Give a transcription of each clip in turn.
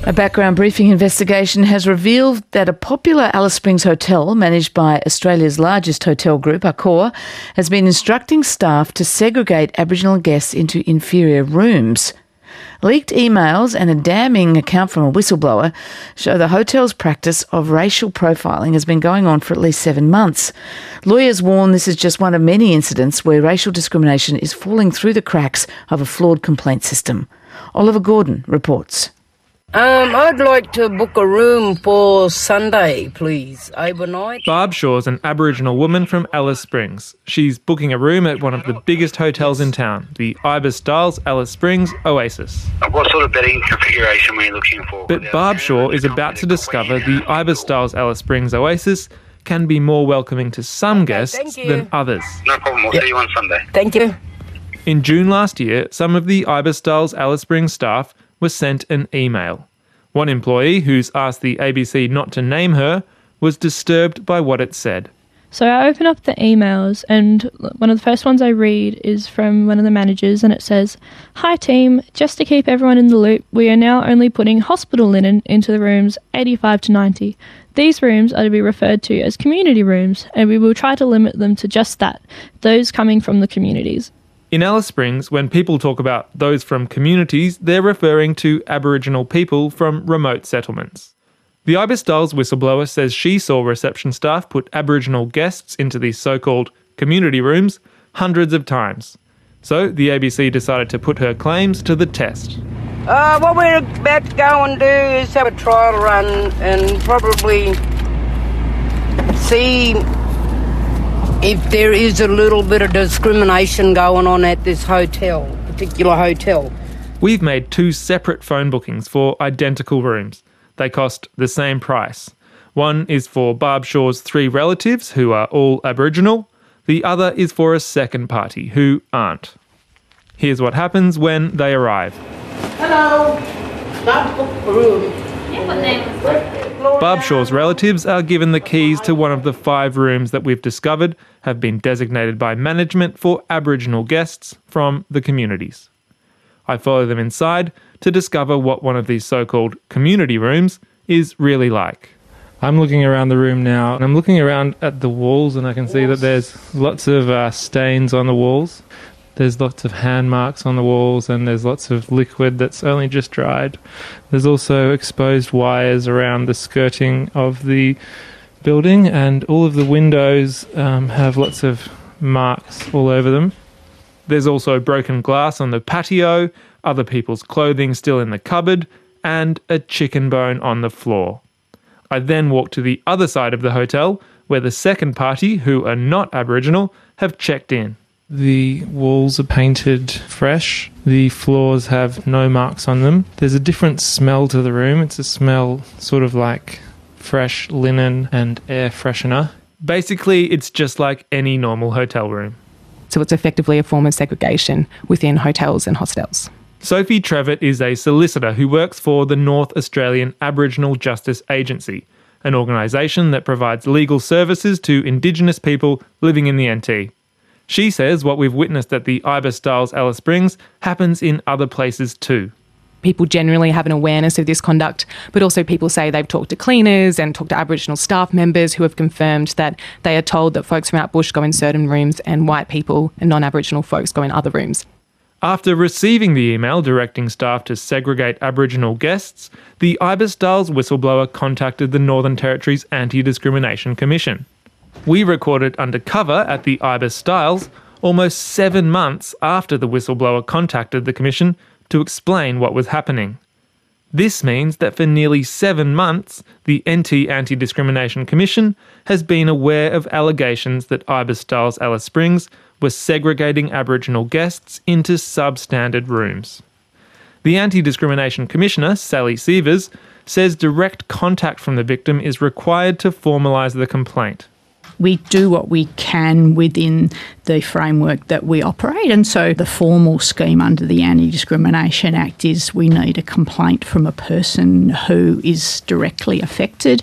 A background briefing investigation has revealed that a popular Alice Springs hotel, managed by Australia's largest hotel group, Accor, has been instructing staff to segregate Aboriginal guests into inferior rooms. Leaked emails and a damning account from a whistleblower show the hotel's practice of racial profiling has been going on for at least 7 months. Lawyers warn this is just one of many incidents where racial discrimination is falling through the cracks of a flawed complaint system. Oliver Gordon reports. I'd like to book a room for Sunday, please, overnight. Barb Shaw's an Aboriginal woman from Alice Springs. She's booking a room at one of the biggest hotels in town, the Ibis Styles Alice Springs Oasis. What sort of bedding configuration were you looking for? But Barb Shaw is about to discover the Ibis Styles Alice Springs Oasis can be more welcoming to some guests than others. No problem, we'll see you on Sunday. Thank you. In June last year, some of the Ibis Styles Alice Springs staff was sent an email. One employee, who's asked the ABC not to name her, was disturbed by what it said. So I open up the emails and one of the first ones I read is from one of the managers and it says, "Hi team, just to keep everyone in the loop, we are now only putting hospital linen into the rooms 85 to 90. These rooms are to be referred to as community rooms and we will try to limit them to just that, those coming from the communities." In Alice Springs, when people talk about those from communities, they're referring to Aboriginal people from remote settlements. The Ibis Styles whistleblower says she saw reception staff put Aboriginal guests into these so-called community rooms hundreds of times. So the ABC decided to put her claims to the test. What we're about to go and do is have a trial run and probably see if there is a little bit of discrimination going on at this particular hotel. We've made 2 separate phone bookings for identical rooms. They cost the same price. One is for Barb Shaw's 3 relatives, who are all Aboriginal. The other is for a second party, who aren't. Here's what happens when they arrive. Hello. Not book a room. Yeah, what name was that? Barb Shaw's relatives are given the keys to one of the 5 rooms that we've discovered have been designated by management for Aboriginal guests from the communities. I follow them inside to discover what one of these so-called community rooms is really like. I'm looking around the room now and I'm looking around at the walls and I can see that there's lots of stains on the walls. There's lots of hand marks on the walls and there's lots of liquid that's only just dried. There's also exposed wires around the skirting of the building and all of the windows have lots of marks all over them. There's also broken glass on the patio, other people's clothing still in the cupboard, and a chicken bone on the floor. I then walk to the other side of the hotel where the second party, who are not Aboriginal, have checked in. The walls are painted fresh. The floors have no marks on them. There's a different smell to the room. It's a smell sort of like fresh linen and air freshener. Basically, it's just like any normal hotel room. So it's effectively a form of segregation within hotels and hostels. Sophie Trevitt is a solicitor who works for the North Australian Aboriginal Justice Agency, an organisation that provides legal services to Indigenous people living in the NT. She says what we've witnessed at the Ibis Styles Alice Springs happens in other places too. People generally have an awareness of this conduct, but also people say they've talked to cleaners and talked to Aboriginal staff members who have confirmed that they are told that folks from out bush go in certain rooms and white people and non-Aboriginal folks go in other rooms. After receiving the email directing staff to segregate Aboriginal guests, the Ibis Styles whistleblower contacted the Northern Territory's Anti-Discrimination Commission. We recorded undercover at the Ibis Styles almost 7 months after the whistleblower contacted the Commission to explain what was happening. This means that for nearly 7 months, the NT Anti-Discrimination Commission has been aware of allegations that Ibis Styles Alice Springs was segregating Aboriginal guests into substandard rooms. The Anti-Discrimination Commissioner, Sally Sievers, says direct contact from the victim is required to formalise the complaint. We do what we can within the framework that we operate, and so the formal scheme under the Anti-Discrimination Act is we need a complaint from a person who is directly affected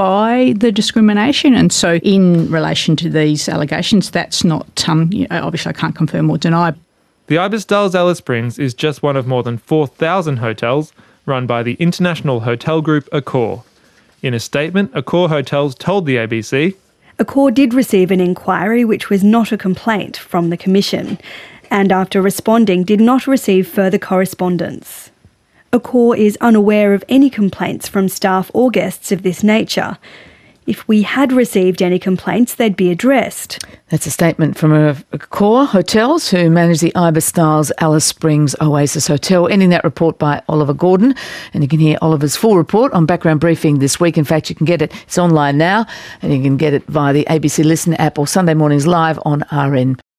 by the discrimination. And so in relation to these allegations, that's not, obviously I can't confirm or deny. The Ibis Styles Alice Springs is just one of more than 4,000 hotels run by the international hotel group Accor. In a statement, Accor Hotels told the ABC, Accor did receive an inquiry which was not a complaint from the Commission, and after responding did not receive further correspondence. Accor is unaware of any complaints from staff or guests of this nature. If we had received any complaints, they'd be addressed. That's a statement from Accor Hotels, who manage the Ibis Styles Alice Springs Oasis Hotel. Ending that report by Oliver Gordon. And you can hear Oliver's full report on Background Briefing this week. In fact, you can get it. It's online now, and you can get it via the ABC Listen app or Sunday mornings live on RN.